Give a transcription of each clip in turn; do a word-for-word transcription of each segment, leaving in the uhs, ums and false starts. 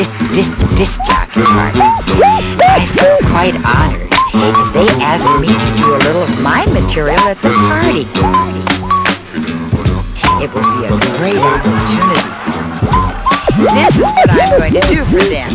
disc, disc, disc jockey party. I feel quite honored as they asked me to do a little of my material at the party. It will be a great opportunity for me. This is what I'm going to do for them.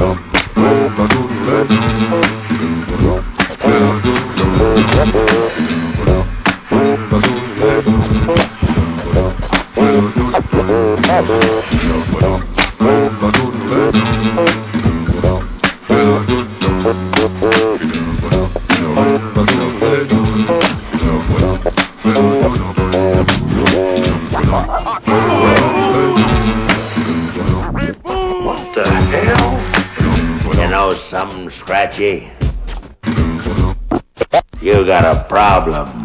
What the hell? You know something, Scratchy? You got a problem.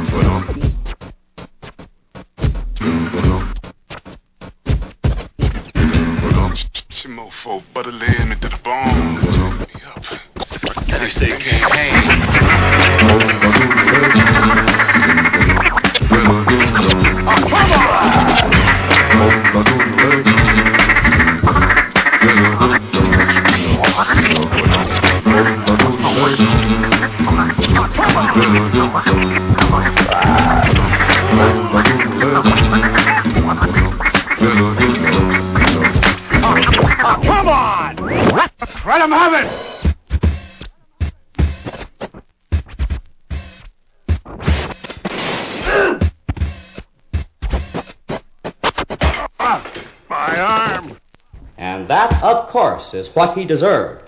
Mofo butter lay me to the bone. Take me up. They say can't hang. Oh, come on! Come on! Let him have it! My arm! And that, of course, is what he deserved.